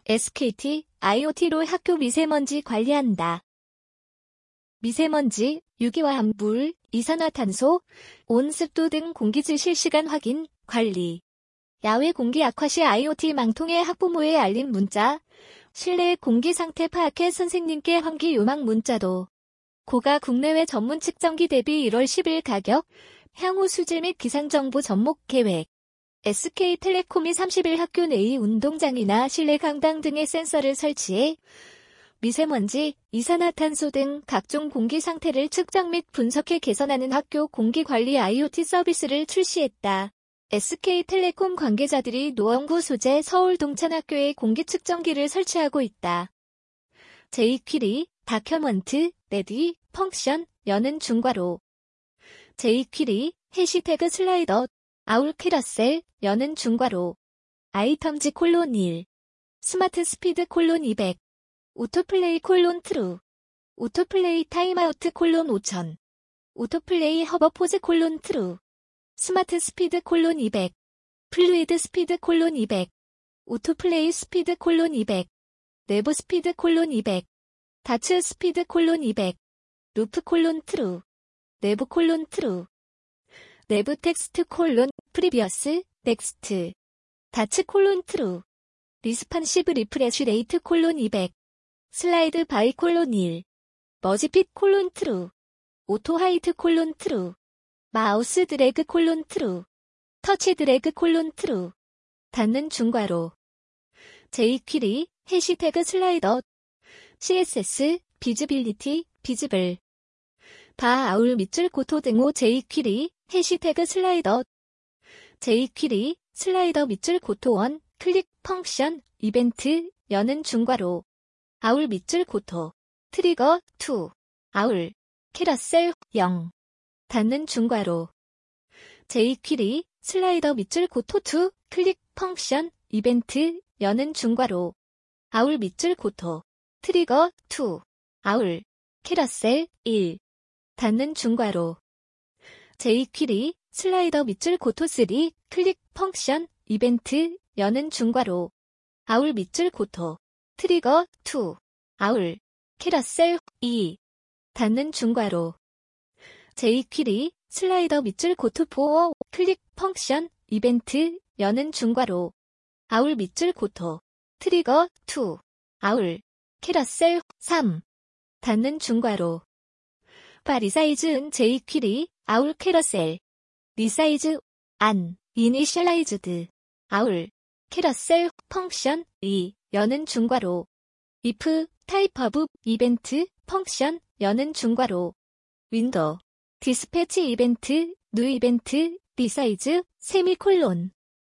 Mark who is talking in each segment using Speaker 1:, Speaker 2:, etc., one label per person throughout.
Speaker 1: SKT, IoT로 학교 미세먼지 관리한다. 미세먼지, 유기화합 물, 이산화탄소, 온습도 등 공기질 실시간 확인, 관리. 야외 공기 악화 시 IoT 망통해 학부모에 알림 문자. 실내 공기 상태 파악해 선생님께 환기 요망 문자도. 고가 국내외 전문 측정기 대비 1월 10일 가격. 향후 수질 및 기상정보 접목 계획. SK텔레콤이 30일 학교 내의 운동장이나 실내 강당 등에 센서를 설치해 미세먼지, 이산화탄소 등 각종 공기 상태를 측정 및 분석해 개선하는 학교 공기관리 IoT 서비스를 출시했다. SK텔레콤 관계자들이 노원구 소재 서울 동천학교에 공기 측정기를 설치하고 있다. jQuery, 다큐먼트, 레디, 펑션, 여는 중괄호. jQuery, 해시태그 슬라이더, 아울 캐러셀, 여는 중괄호. 아이텀즈 콜론 1. 스마트 스피드 콜론 200. 오토플레이 콜론 트루. 오토플레이 타임아우트 콜론 5000. 오토플레이 허버포즈 콜론 트루. 스마트 스피드 콜론 200. 플루이드 스피드 콜론 200. 오토플레이 스피드 콜론 200. 내부 스피드 콜론 200. 다츠 스피드 콜론 200. 루프 콜론 트루. 내부 콜론 트루. 내부 텍스트 콜론 프리비어스 넥스트. 다츠 콜론 트루. 리스판시브 리프레쉬 레이트 콜론 200. 슬라이드 바이 콜론 1. 머지핏 콜론 트루. 오토 하이트 콜론 트루. 마우스 드래그 콜론 트루. 터치 드래그 콜론 트루. 닫는 중괄호. jQuery, 해시태그 슬라이더. CSS, 비즈빌리티, 비즈블. 바 아울 밑줄 고토 등호 jQuery, 해시태그 슬라이더. jQuery, 슬라이더 밑줄 고토 1, 클릭 펑션, 이벤트, 여는 중괄호. 아울 밑줄 고토. 트리거 2. 아울. 캐러셀 0. 닫는 중괄호. jQuery, 슬라이더 밑줄 고토 2, 클릭 펑션, 이벤트, 여는 중괄호. 아울 밑줄 고토. 트리거 2. 아울. 캐러셀 1. 닫는 중괄호. jQuery, 슬라이더 밑줄 고토 3, 클릭 펑션, 이벤트, 여는 중괄호. 아울 밑줄 고토. 트리거 2. 아울. 캐러셀 2. 닫는 중괄호. jQuery, 슬라이더 밑줄 고토 4, 클릭 펑션, 이벤트, 여는 중괄호. 아울 밑줄 고토. 트리거 2. 아울. 캐러셀 3. 닫는 중괄호. 바 리사이즈 은 jQuery, 아울 캐러셀. 리사이즈 안. 이니셜라이즈드. 아울. 캐러셀 펑션 2. 여는 중괄호. if 타입 오브 이벤트 펑션 여는 중괄호. 윈도우. 디스패치 이벤트 뉴 이벤트 리사이즈 세미콜론.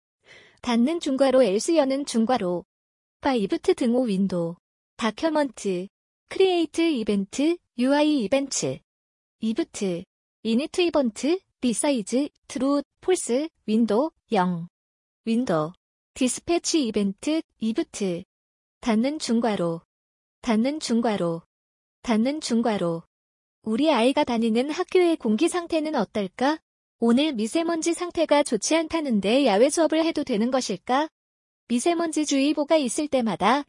Speaker 1: 닫는 중괄호 else 여는 중괄호. 바 이브트 등호 윈도우. 다큐먼트. 크리에이트 이벤트 UI 이벤트. 이브트. 이니트 이번트 리사이즈 트루 폴스 윈도우 0. 윈도우. 디스패치 이벤트 이브트. 닫는 중괄호. 닫는 중괄호. 닫는 중괄호. 우리 아이가 다니는 학교의 공기 상태는 어떨까? 오늘 미세먼지 상태가 좋지 않다는데 야외 수업을 해도 되는 것일까? 미세먼지 주의보가 있을 때마다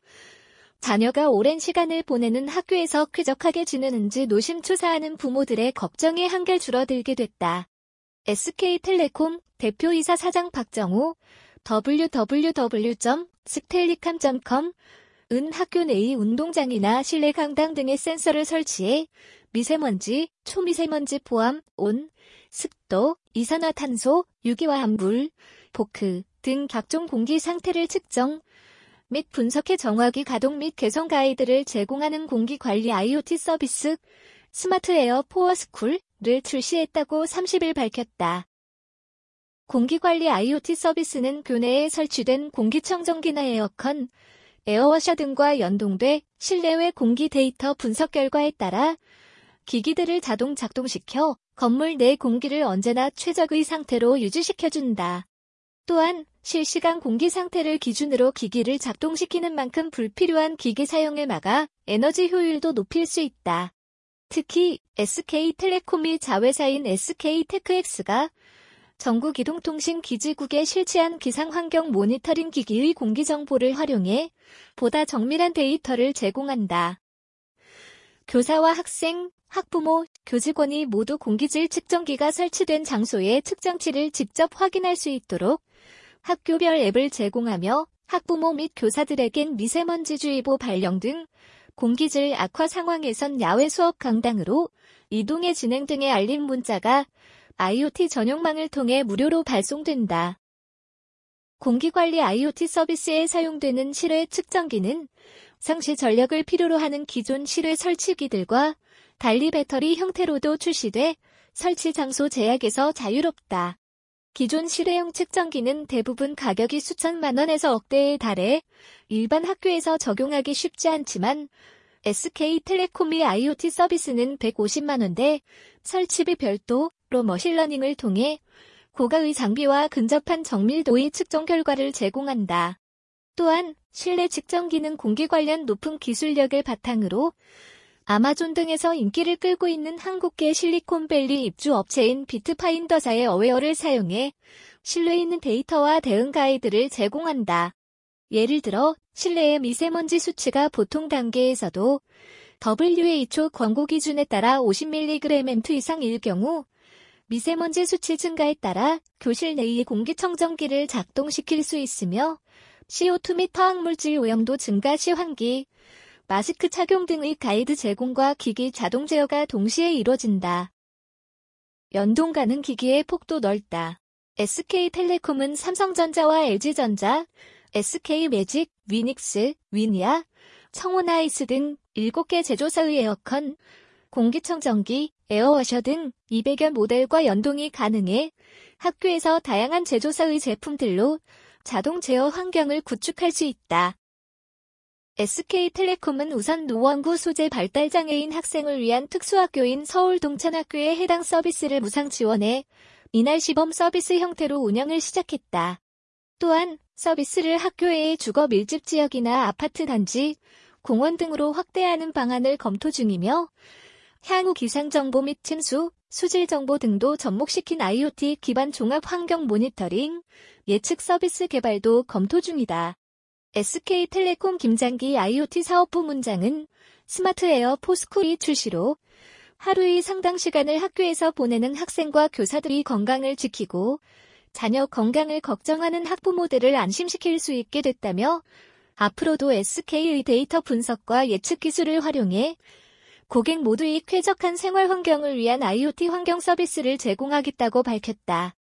Speaker 1: 자녀가 오랜 시간을 보내는 학교에서 쾌적하게 지내는지 노심초사하는 부모들의 걱정이 한결 줄어들게 됐다. SK텔레콤 대표이사 사장 박정우 www.stellicam.com 은 학교 내의 운동장이나 실내 강당 등의 센서를 설치해 미세먼지, 초미세먼지 포함 온, 습도, 이산화탄소, 유기화합 물, 포크 등 각종 공기 상태를 측정 및 분석해 정확히 가동 및 개선 가이드를 제공하는 공기관리 IoT 서비스 스마트 에어 포어 스쿨을 출시했다고 30일 밝혔다. 공기관리 IoT 서비스는 교내에 설치된 공기청정기나 에어컨, 에어워셔 등과 연동돼 실내외 공기 데이터 분석 결과에 따라 기기들을 자동 작동시켜 건물 내 공기를 언제나 최적의 상태로 유지시켜준다. 또한 실시간 공기 상태를 기준으로 기기를 작동시키는 만큼 불필요한 기기 사용을 막아 에너지 효율도 높일 수 있다. 특히 SK텔레콤이 자회사인 SK테크엑스가 전국이동통신 기지국에 실시한 기상환경 모니터링 기기의 공기정보를 활용해 보다 정밀한 데이터를 제공한다. 교사와 학생, 학부모, 교직원이 모두 공기질 측정기가 설치된 장소의 측정치를 직접 확인할 수 있도록 학교별 앱을 제공하며 학부모 및 교사들에겐 미세먼지주의보 발령 등 공기질 악화 상황에선 야외 수업 강당으로 이동의 진행 등의 알림 문자가 IoT 전용망을 통해 무료로 발송된다. 공기관리 IoT 서비스에 사용되는 실외 측정기는 상시 전력을 필요로 하는 기존 실외 설치기들과 달리 배터리 형태로도 출시돼 설치 장소 제약에서 자유롭다. 기존 실외용 측정기는 대부분 가격이 수천만 원에서 억대에 달해 일반 학교에서 적용하기 쉽지 않지만 SK텔레콤의 IoT 서비스는 150만 원대, 설치비 별도로 머신러닝을 통해 고가의 장비와 근접한 정밀도의 측정 결과를 제공한다. 또한 실내 측정기는 공기 관련 높은 기술력을 바탕으로 아마존 등에서 인기를 끌고 있는 한국계 실리콘밸리 입주 업체인 비트파인더사의 어웨어를 사용해 실내에 있는 데이터와 대응 가이드를 제공한다. 예를 들어 실내의 미세먼지 수치가 보통 단계에서도 WHO 권고 기준에 따라 50mg 이상일 경우 미세먼지 수치 증가에 따라 교실 내의 공기청정기를 작동시킬 수 있으며 CO2 및 화학물질 오염도 증가 시 환기, 마스크 착용 등의 가이드 제공과 기기 자동 제어가 동시에 이루어진다. 연동 가능 기기의 폭도 넓다. SK텔레콤은 삼성전자와 LG전자, SK매직, 위닉스, 위니아, 청호나이스 등 7개 제조사의 에어컨, 공기청정기, 에어워셔 등 200여 모델과 연동이 가능해 학교에서 다양한 제조사의 제품들로 자동 제어 환경을 구축할 수 있다. SK텔레콤은 우선 노원구 소재 발달장애인 학생을 위한 특수학교인 서울동천학교에 해당 서비스를 무상 지원해 이날 시범 서비스 형태로 운영을 시작했다. 또한 서비스를 학교의 주거 밀집 지역이나 아파트 단지, 공원 등으로 확대하는 방안을 검토 중이며 향후 기상정보 및 침수, 수질 정보 등도 접목시킨 IoT 기반 종합 환경 모니터링, 예측 서비스 개발도 검토 중이다. SK텔레콤 김장기 IoT 사업부문장은 스마트 에어 포스쿨이 출시로 하루의 상당 시간을 학교에서 보내는 학생과 교사들이 건강을 지키고 자녀 건강을 걱정하는 학부모들을 안심시킬 수 있게 됐다며 앞으로도 SK의 데이터 분석과 예측 기술을 활용해 고객 모두의 쾌적한 생활 환경을 위한 IoT 환경 서비스를 제공하겠다고 밝혔다.